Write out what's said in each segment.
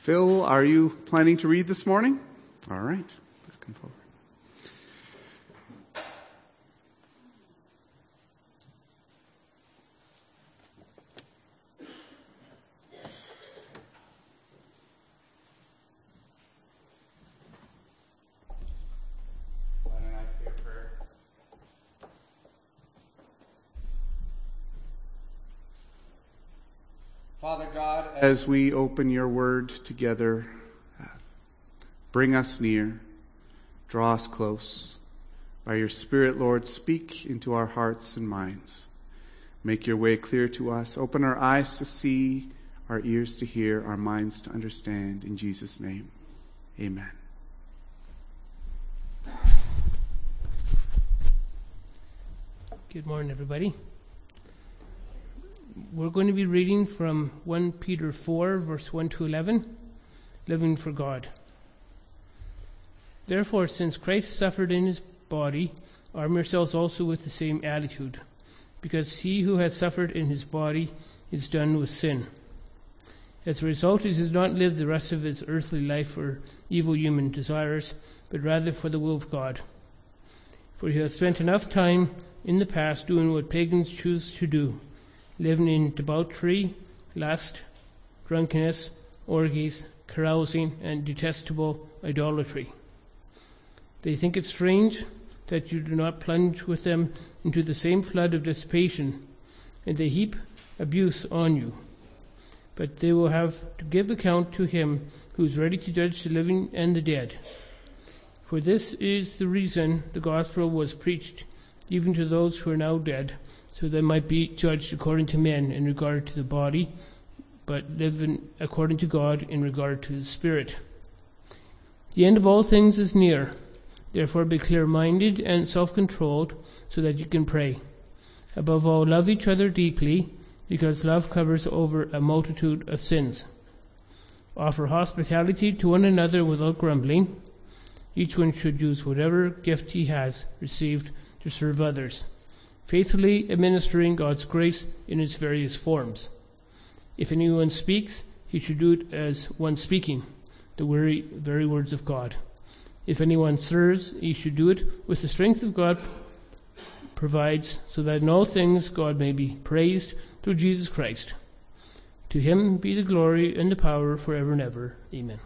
Phil, are you planning to read this morning? All right. Let's come forward. Why don't I say a prayer? Father God, as we open your word together, bring us near, draw us close. By your Spirit, Lord, speak into our hearts and minds. Make your way clear to us. Open our eyes to see, our ears to hear, our minds to understand. In Jesus' name, amen. Good morning, everybody. We're going to be reading from 1 Peter 4, verse 1 to 11, living for God. Therefore, since Christ suffered in his body, arm yourselves also with the same attitude, because he who has suffered in his body is done with sin. As a result, he does not live the rest of his earthly life for evil human desires, but rather for the will of God. For he has spent enough time in the past doing what pagans choose to do, living in debauchery, lust, drunkenness, orgies, carousing, and detestable idolatry. They think it strange that you do not plunge with them into the same flood of dissipation, and they heap abuse on you. But they will have to give account to him who is ready to judge the living and the dead. For this is the reason the gospel was preached, even to those who are now dead, so they might be judged according to men in regard to the body, but live according to God in regard to the Spirit. The end of all things is near. Therefore be clear-minded and self-controlled, so that you can pray. Above all, love each other deeply, because love covers over a multitude of sins. Offer hospitality to one another without grumbling. Each one should use whatever gift he has received to serve others, faithfully administering God's grace in its various forms. If anyone speaks, he should do it as one speaking the very words of God. If anyone serves, he should do it with the strength of God provides, so that in all things God may be praised through Jesus Christ. To him be the glory and the power forever and ever. Amen.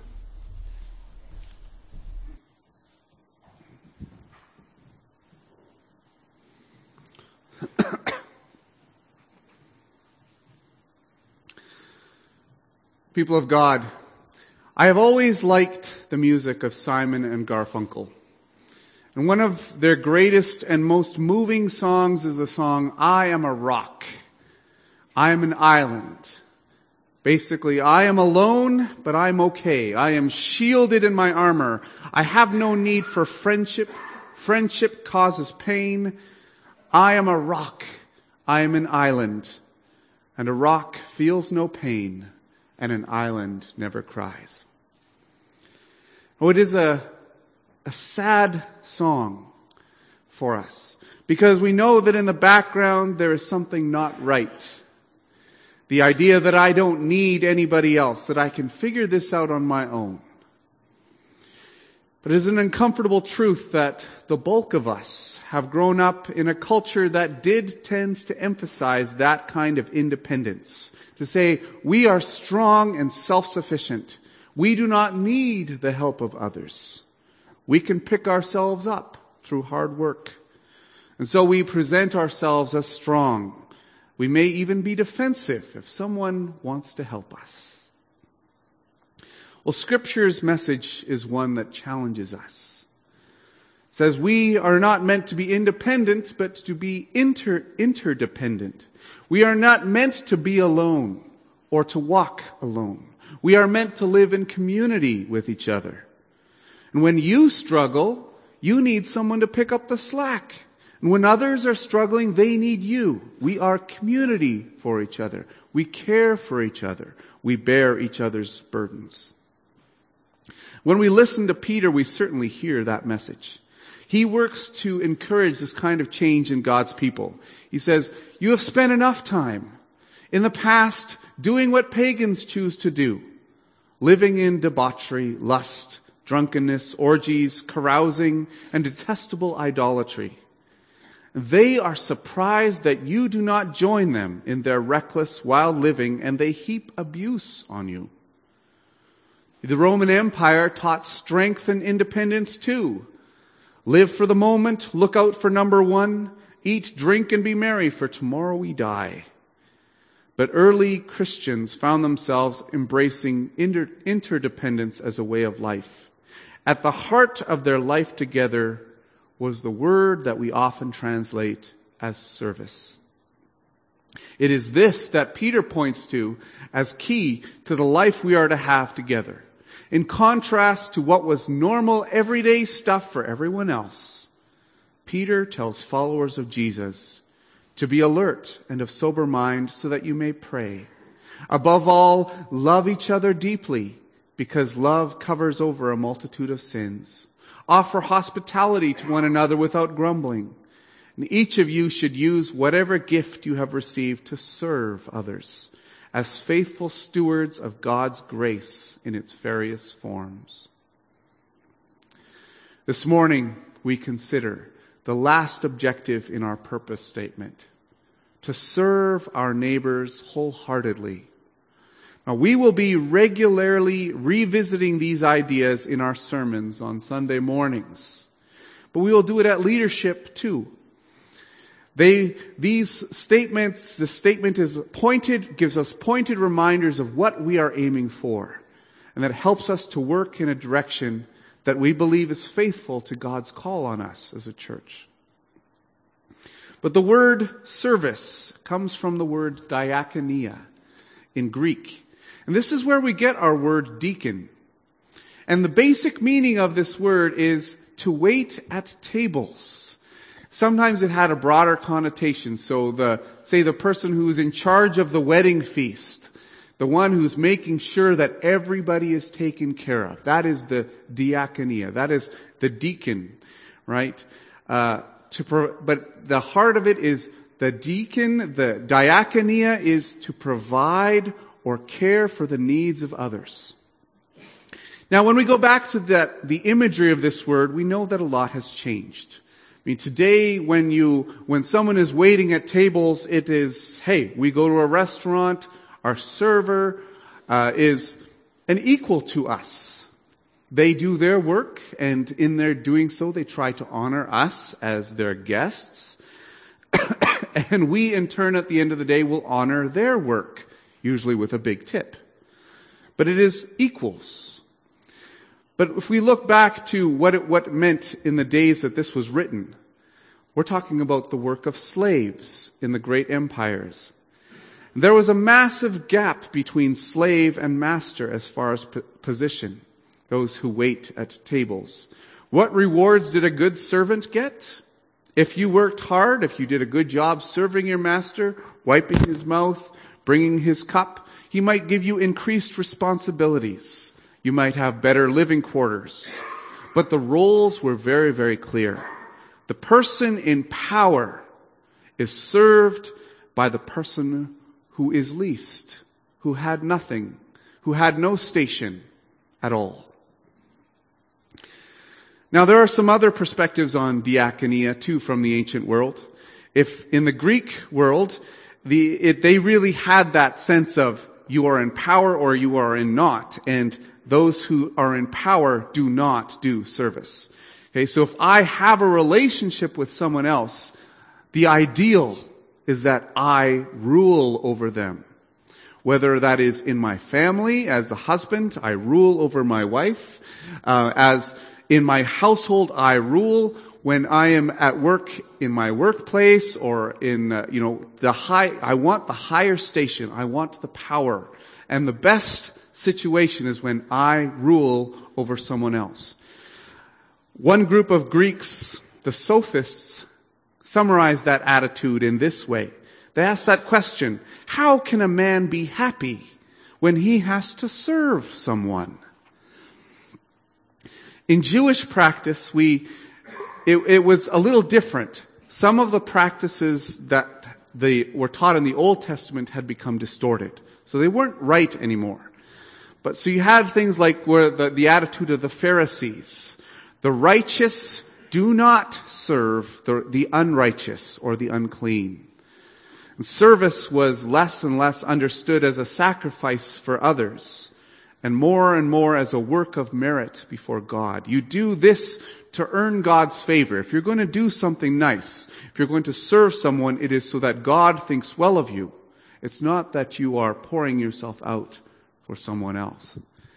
People of God, I have always liked the music of Simon and Garfunkel. And one of their greatest and most moving songs is the song, I Am a Rock. I am an island. Basically, I am alone, but I'm okay. I am shielded in my armor. I have no need for friendship. Friendship causes pain. I am a rock. I am an island. And a rock feels no pain, and an island never cries. Oh, it is a sad song for us, because we know that in the background there is something not right. The idea that I don't need anybody else, that I can figure this out on my own. But it is an uncomfortable truth that the bulk of us have grown up in a culture that tends to emphasize that kind of independence. To say, we are strong and self-sufficient. We do not need the help of others. We can pick ourselves up through hard work. And so we present ourselves as strong. We may even be defensive if someone wants to help us. Well, Scripture's message is one that challenges us. It says we are not meant to be independent, but to be interdependent. We are not meant to be alone or to walk alone. We are meant to live in community with each other. And when you struggle, you need someone to pick up the slack. And when others are struggling, they need you. We are community for each other. We care for each other. We bear each other's burdens. When we listen to Peter, we certainly hear that message. He works to encourage this kind of change in God's people. He says, you have spent enough time in the past doing what pagans choose to do, living in debauchery, lust, drunkenness, orgies, carousing, and detestable idolatry. They are surprised that you do not join them in their reckless, wild living, and they heap abuse on you. The Roman Empire taught strength and independence too. Live for the moment, look out for number one, eat, drink, and be merry, for tomorrow we die. But early Christians found themselves embracing interdependence as a way of life. At the heart of their life together was the word that we often translate as service. It is this that Peter points to as key to the life we are to have together. In contrast to what was normal, everyday stuff for everyone else, Peter tells followers of Jesus to be alert and of sober mind so that you may pray. Above all, love each other deeply, because love covers over a multitude of sins. Offer hospitality to one another without grumbling. And each of you should use whatever gift you have received to serve others as faithful stewards of God's grace in its various forms. This morning, we consider the last objective in our purpose statement: to serve our neighbors wholeheartedly. Now, we will be regularly revisiting these ideas in our sermons on Sunday mornings, but we will do it at leadership too. These statements, the statement is pointed, gives us pointed reminders of what we are aiming for, and that helps us to work in a direction that we believe is faithful to God's call on us as a church. But the word service comes from the word diakonia in Greek. And this is where we get our word deacon. And the basic meaning of this word is to wait at tables. Sometimes it had a broader connotation. So the person who's in charge of the wedding feast, the one who's making sure that everybody is taken care of. That is the diakonia. That is the deacon, right? But the heart of it is the deacon, the diakonia is to provide or care for the needs of others. Now, when we go back to the imagery of this word, we know that a lot has changed. I mean, today, when someone is waiting at tables, it is, hey, we go to a restaurant, our server is an equal to us. They do their work, and in their doing so, they try to honor us as their guests. And we, in turn, at the end of the day, will honor their work, usually with a big tip. But it is equals. But if we look back to what it meant in the days that this was written, we're talking about the work of slaves in the great empires. There was a massive gap between slave and master as far as position, those who wait at tables. What rewards did a good servant get? If you worked hard, if you did a good job serving your master, wiping his mouth, bringing his cup, he might give you increased responsibilities. You might have better living quarters. But the roles were very, very clear. The person in power is served by the person who is least, who had nothing, who had no station at all. Now, there are some other perspectives on diakonia too from the ancient world. If in the Greek world, they really had that sense of you are in power or you are in not, and those who are in power do not do service. Okay, so if I have a relationship with someone else, the ideal is that I rule over them. Whether that is in my family, as a husband, I rule over my wife. As in my household, I rule. When I am at work in my workplace or in, I want the higher station. I want the power. And the best situation is when I rule over someone else. One group of Greeks, the sophists, summarized that attitude in this way. They asked that question: how can a man be happy when he has to serve someone? In Jewish practice, it was a little different. Some of the practices that were taught in the Old Testament had become distorted. So they weren't right anymore. But so you had things like where the attitude of the Pharisees. The righteous do not serve the unrighteous or the unclean. And service was less and less understood as a sacrifice for others, and more as a work of merit before God. You do this to earn God's favor. If you're going to do something nice, if you're going to serve someone, it is so that God thinks well of you. It's not that you are pouring yourself out for someone else.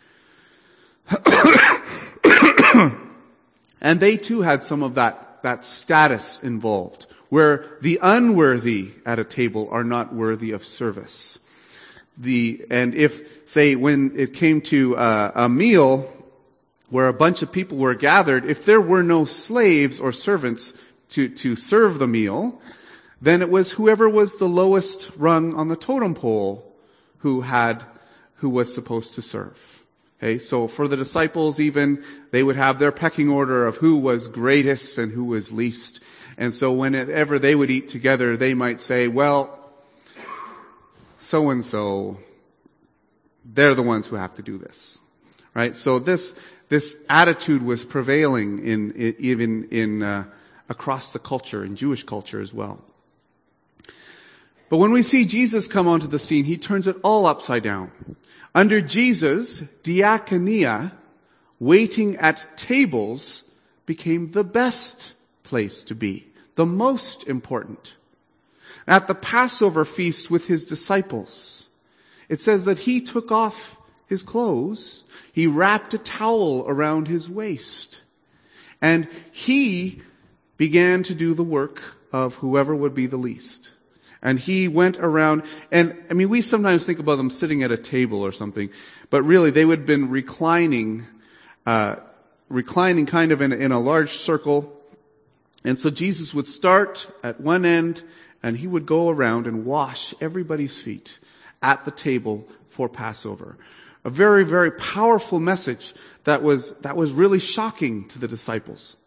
And they too had some of that status involved, where the unworthy at a table are not worthy of service. And if, say, when it came to a meal where a bunch of people were gathered, if there were no slaves or servants to serve the meal, then it was whoever was the lowest rung on the totem pole who was supposed to serve. Okay, so for the disciples even, they would have their pecking order of who was greatest and who was least. And so whenever they would eat together, they might say, well, so-and-so, they're the ones who have to do this. Right? So this attitude was prevailing even across the culture, in Jewish culture as well. But when we see Jesus come onto the scene, he turns it all upside down. Under Jesus, diakonia, waiting at tables, became the best place to be, the most important. At the Passover feast with his disciples, it says that he took off his clothes, he wrapped a towel around his waist, and he began to do the work of whoever would be the least. And he went around, and I mean, we sometimes think about them sitting at a table or something, but really they would have been reclining kind of in a large circle. And so Jesus would start at one end, and he would go around and wash everybody's feet at the table for Passover. A very, very powerful message that was really shocking to the disciples.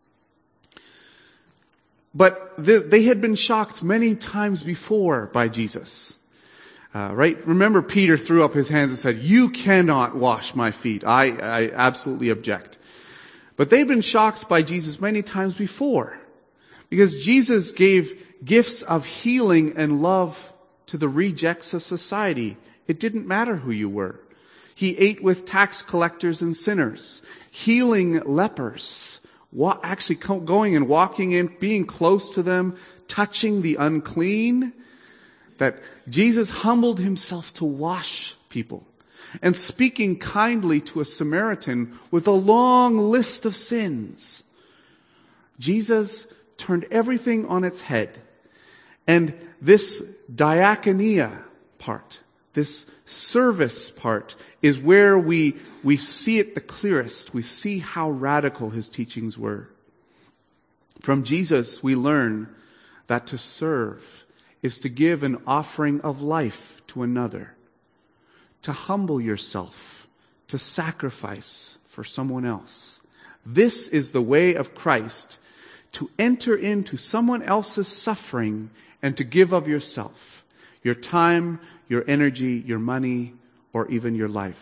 But they had been shocked many times before by Jesus. Right? Remember, Peter threw up his hands and said, "You cannot wash my feet. I absolutely object." But they'd been shocked by Jesus many times before. Because Jesus gave gifts of healing and love to the rejects of society. It didn't matter who you were. He ate with tax collectors and sinners, healing lepers, actually going and walking in, being close to them, touching the unclean. That Jesus humbled himself to wash people. And speaking kindly to a Samaritan with a long list of sins. Jesus turned everything on its head. And this diakonia part, this service part, is where we see it the clearest. We see how radical his teachings were. From Jesus, we learn that to serve is to give an offering of life to another, to humble yourself, to sacrifice for someone else. This is the way of Christ, to enter into someone else's suffering and to give of yourself, your time, your energy, your money, or even your life.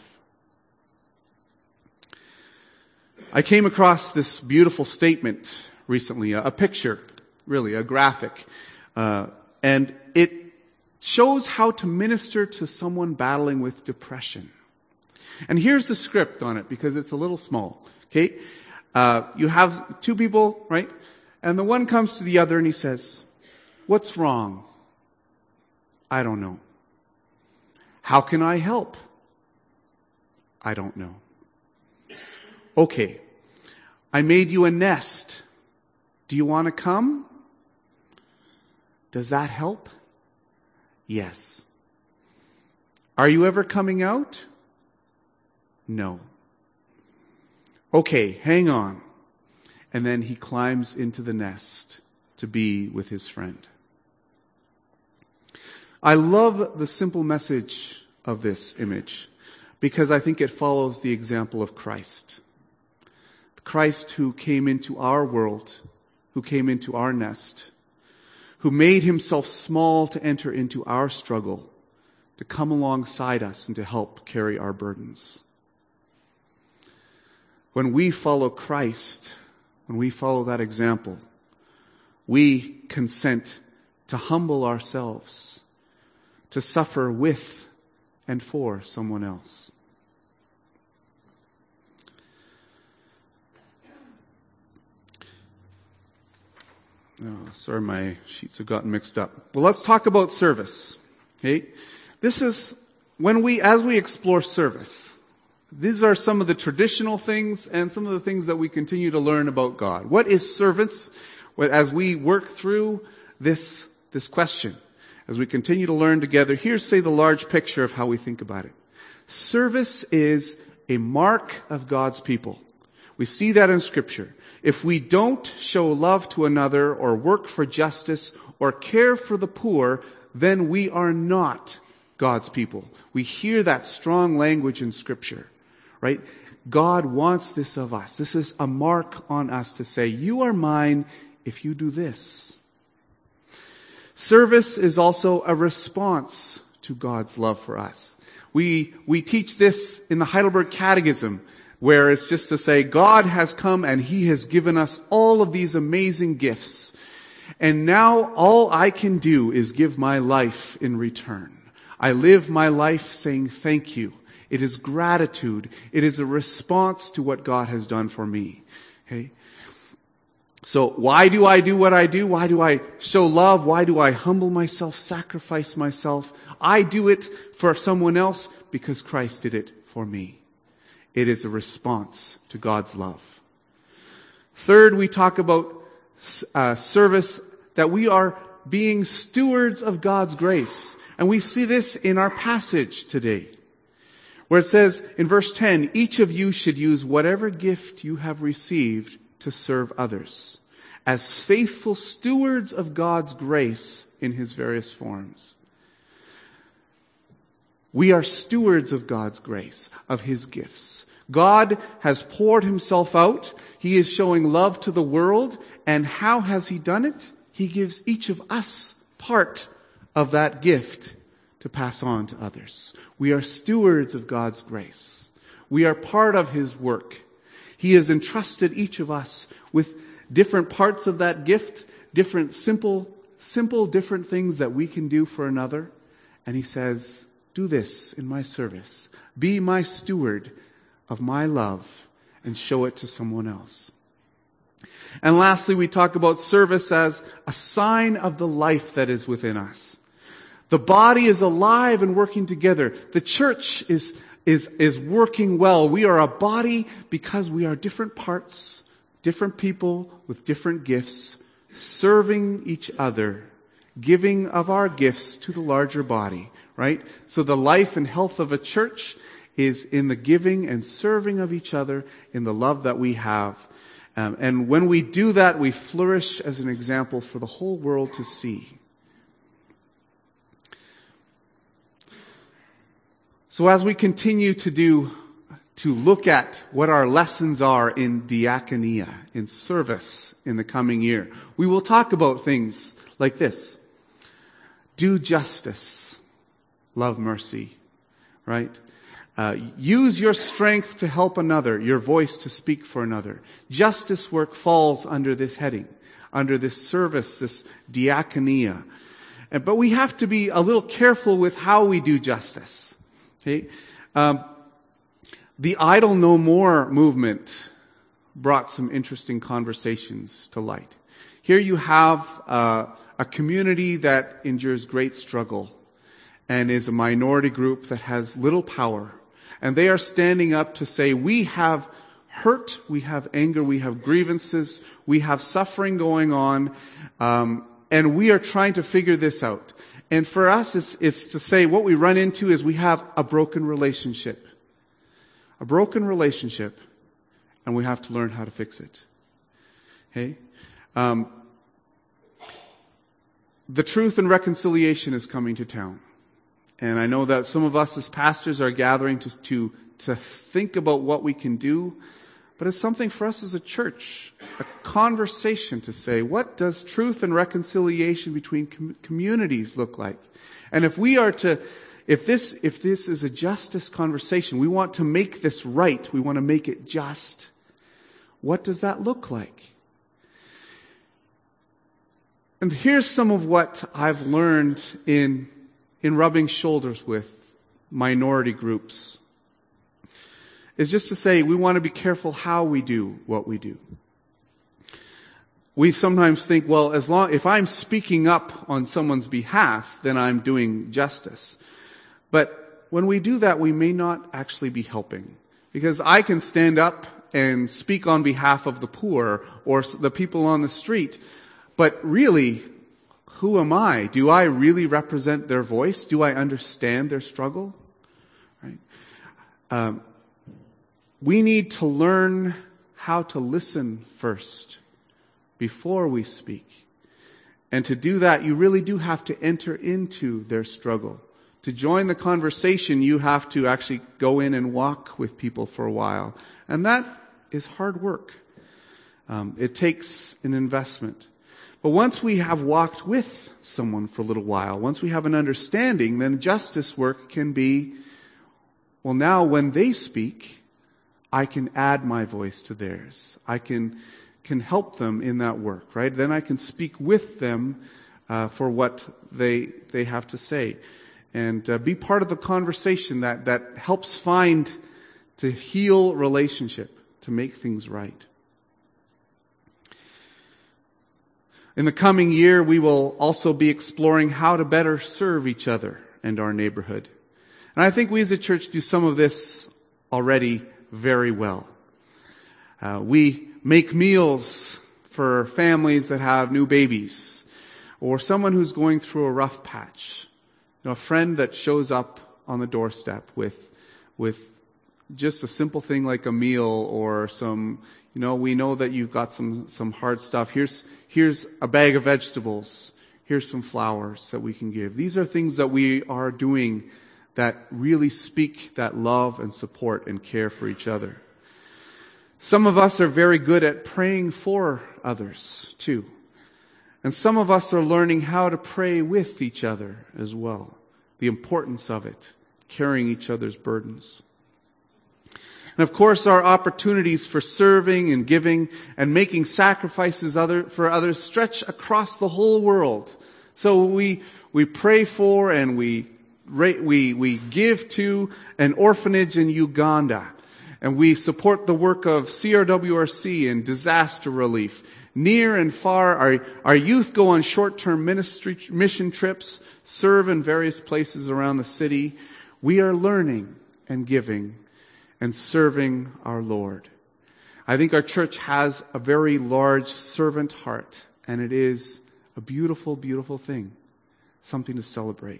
I came across this beautiful statement recently, a picture, really, a graphic, and it shows how to minister to someone battling with depression. And here's the script on it, because it's a little small. Okay? You have two people, right? And the one comes to the other and he says, "What's wrong?" "I don't know." "How can I help?" "I don't know." "Okay, I made you a nest. Do you want to come?" "Does that help?" "Yes." "Are you ever coming out?" "No." "Okay, hang on." And then he climbs into the nest to be with his friend. I love the simple message of this image because I think it follows the example of Christ. Christ who came into our world, who came into our nest, who made himself small to enter into our struggle, to come alongside us and to help carry our burdens. When we follow Christ, when we follow that example, we consent to humble ourselves, to suffer with and for someone else. Oh, sorry, my sheets have gotten mixed up. Well, let's talk about service. Okay? This is as we explore service. These are some of the traditional things and some of the things that we continue to learn about God. What is service? As we work through this question, as we continue to learn together, here's, say, the large picture of how we think about it. Service is a mark of God's people. We see that in Scripture. If we don't show love to another or work for justice or care for the poor, then we are not God's people. We hear that strong language in Scripture, right? God wants this of us. This is a mark on us to say, you are mine if you do this. Service is also a response to God's love for us. We teach this in the Heidelberg Catechism, where it's just to say, God has come and He has given us all of these amazing gifts. And now all I can do is give my life in return. I live my life saying thank you. It is gratitude. It is a response to what God has done for me. Okay? So why do I do what I do? Why do I show love? Why do I humble myself, sacrifice myself? I do it for someone else because Christ did it for me. It is a response to God's love. Third, we talk about service, that we are being stewards of God's grace. And we see this in our passage today, where it says in verse 10, each of you should use whatever gift you have received to serve others, as faithful stewards of God's grace in His various forms. We are stewards of God's grace, of His gifts. God has poured Himself out. He is showing love to the world. And how has He done it? He gives each of us part of that gift to pass on to others. We are stewards of God's grace. We are part of His work. He has entrusted each of us with different parts of that gift, different simple different things that we can do for another. And He says, do this in my service. Be my steward of my love and show it to someone else. And lastly, we talk about service as a sign of the life that is within us. The body is alive and working together. The church is working well. We are a body because we are different parts, different people with different gifts, serving each other, giving of our gifts to the larger body, right? So the life and health of a church is in the giving and serving of each other, in the love that we have. And when we do that, we flourish as an example for the whole world to see. So as we continue to look at what our lessons are in diaconia, in service in the coming year, we will talk about things like this. Do justice. Love mercy. Right? Use your strength to help another, your voice to speak for another. Justice work falls under this heading, under this service, this diaconia. But we have to be a little careful with how we do justice. Okay? The Idle No More movement brought some interesting conversations to light. Here you have a community that endures great struggle and is a minority group that has little power. And they are standing up to say, we have hurt, we have anger, we have grievances, we have suffering going on, and we are trying to figure this out. And for us, it's to say what we run into is we have a broken relationship. A broken relationship, and we have to learn how to fix it. Okay? The Truth and Reconciliation is coming to town. And I know that some of us as pastors are gathering to think about what we can do. But it's something for us as a church, a conversation to say, what does truth and reconciliation between communities look like? And if we are to if this is a justice conversation, we want to make this right, we want to make it just, what does that look like? And here's some of what I've learned in rubbing shoulders with minority groups. Is just to say we want to be careful how we do what we do. We sometimes think, well, if I'm speaking up on someone's behalf, then I'm doing justice. But when we do that, we may not actually be helping. Because I can stand up and speak on behalf of the poor or the people on the street, but really, who am I? Do I really represent their voice? Do I understand their struggle? Right? We need to learn how to listen first before we speak. And to do that, you really do have to enter into their struggle. To join the conversation, you have to actually go in and walk with people for a while. And that is hard work. It takes an investment. But once we have walked with someone for a little while, once we have an understanding, then justice work can be, well, now when they speak, I can add my voice to theirs. I can help them in that work, right? Then I can speak with them for what they have to say. And be part of the conversation that helps to heal relationship, to make things right. In the coming year, we will also be exploring how to better serve each other and our neighborhood. And I think we as a church do some of this already very well. We make meals for families that have new babies, or someone who's going through a rough patch. A friend that shows up on the doorstep with just a simple thing like a meal or some, we know that you've got some hard stuff. Here's a bag of vegetables. Here's some flowers that we can give. These are things that we are doing that really speak that love and support and care for each other. Some of us are very good at praying for others too. And some of us are learning how to pray with each other as well. The importance of it, carrying each other's burdens. And of course, our opportunities for serving and giving and making sacrifices for others stretch across the whole world. So we pray for and we give to an orphanage in Uganda. And we support the work of CRWRC and disaster relief. Near and far, our youth go on short-term mission trips, serve in various places around the city. We are learning and giving and serving our Lord. I think our church has a very large servant heart, and it is a beautiful, beautiful thing, something to celebrate.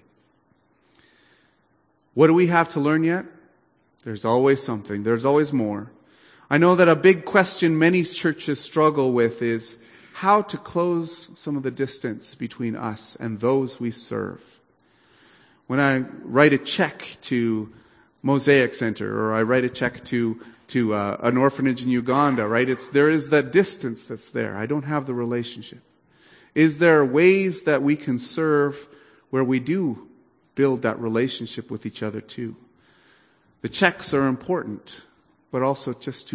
What do we have to learn yet? There's always something. There's always more. I know that a big question many churches struggle with is how to close some of the distance between us and those we serve. When I write a check to Mosaic Center or I write a check to an orphanage in Uganda, right? There is that distance that's there. I don't have the relationship. Is there ways that we can serve where we do build that relationship with each other too? The checks are important, but also just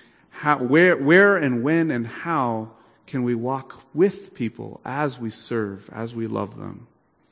where and when and how can we walk with people as we serve, as we love them.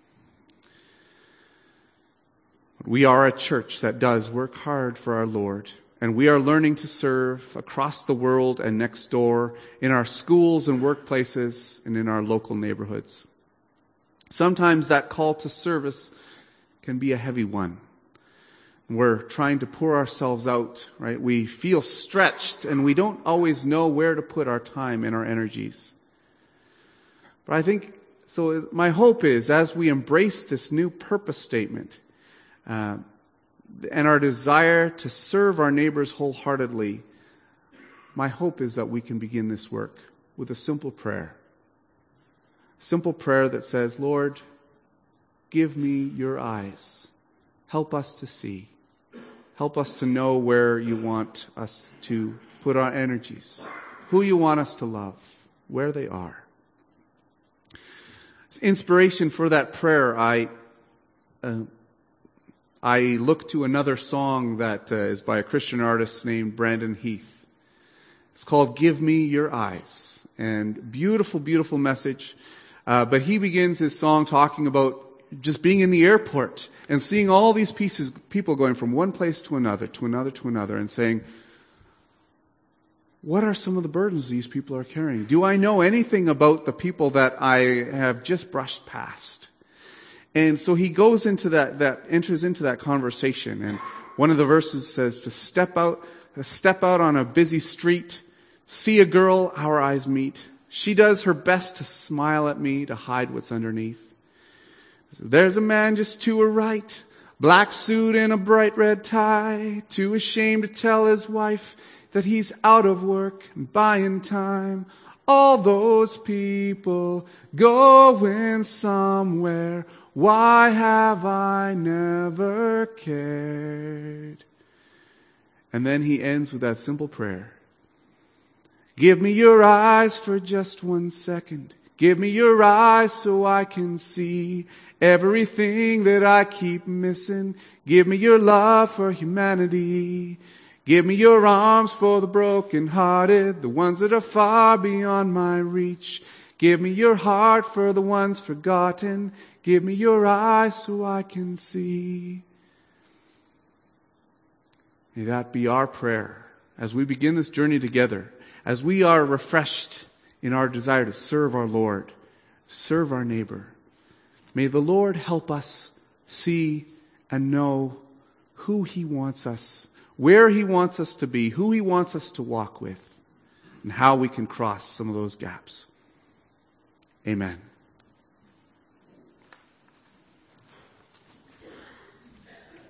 We are a church that does work hard for our Lord, and we are learning to serve across the world and next door, in our schools and workplaces, and in our local neighborhoods. Sometimes that call to service can be a heavy one. We're trying to pour ourselves out, right? We feel stretched and we don't always know where to put our time and our energies. But I think, so my hope is as we embrace this new purpose statement, and our desire to serve our neighbors wholeheartedly, my hope is that we can begin this work with a simple prayer. A simple prayer that says, Lord, give me your eyes. Help us to see. Help us to know where you want us to put our energies, who you want us to love, where they are. As inspiration for that prayer, I I look to another song that is by a Christian artist named Brandon Heath. It's called Give Me Your Eyes. And beautiful, beautiful message. But he begins his song talking about just being in the airport and seeing all these people going from one place to another, to another, to another, and saying, what are some of the burdens these people are carrying? Do I know anything about the people that I have just brushed past? And so he goes into enters into that conversation. And one of the verses says to step out on a busy street, see a girl, our eyes meet. She does her best to smile at me, to hide what's underneath. There's a man just to her right, black suit and a bright red tie, too ashamed to tell his wife that he's out of work and buying time. All those people going somewhere, why have I never cared? And then he ends with that simple prayer. Give me your eyes for just 1 second. Give me your eyes so I can see everything that I keep missing. Give me your love for humanity. Give me your arms for the broken-hearted, the ones that are far beyond my reach. Give me your heart for the ones forgotten. Give me your eyes so I can see. May that be our prayer as we begin this journey together, as we are refreshed in our desire to serve our Lord, serve our neighbor. May the Lord help us see and know who He wants us, where He wants us to be, who He wants us to walk with, and how we can cross some of those gaps. Amen.